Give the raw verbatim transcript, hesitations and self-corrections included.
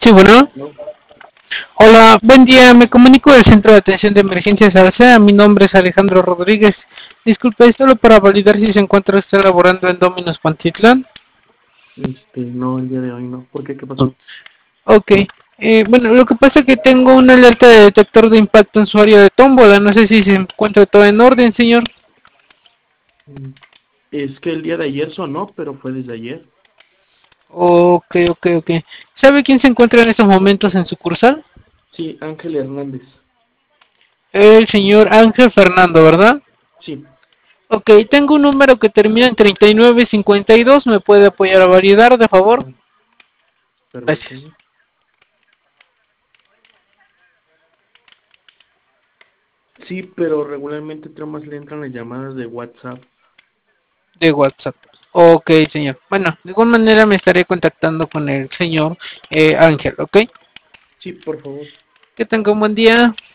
Sí, bueno. ¿No? Hola, buen día. Me comunico del Centro de Atención de Emergencias Alsea. Mi nombre es Alejandro Rodríguez. Disculpe, es solo para validar si se encuentra usted laborando en Dominos Pantitlán. Este, no, el día de hoy no. ¿Por qué? ¿Qué pasó? Ok. Eh, bueno, lo que pasa es que tengo una alerta de detector de impacto en su área de tómbola. No sé si se encuentra todo en orden, señor. Mm, Es que el día de ayer sonó, pero fue desde ayer. Ok, ok, ok. ¿Sabe quién se encuentra en estos momentos en sucursal? Sí, Ángel Hernández. El señor Ángel Fernando, ¿verdad? Sí, Ok, tengo un número que termina en treinta y nueve cincuenta y dos. ¿Me puede apoyar a validar, de favor? ah, Gracias. permíteme. Sí, pero regularmente nada más le entran las llamadas de WhatsApp. De WhatsApp. Ok, señor. Bueno, de igual manera me estaré contactando con el señor eh, Ángel, ¿ok? Sí, por favor. Que tenga un buen día.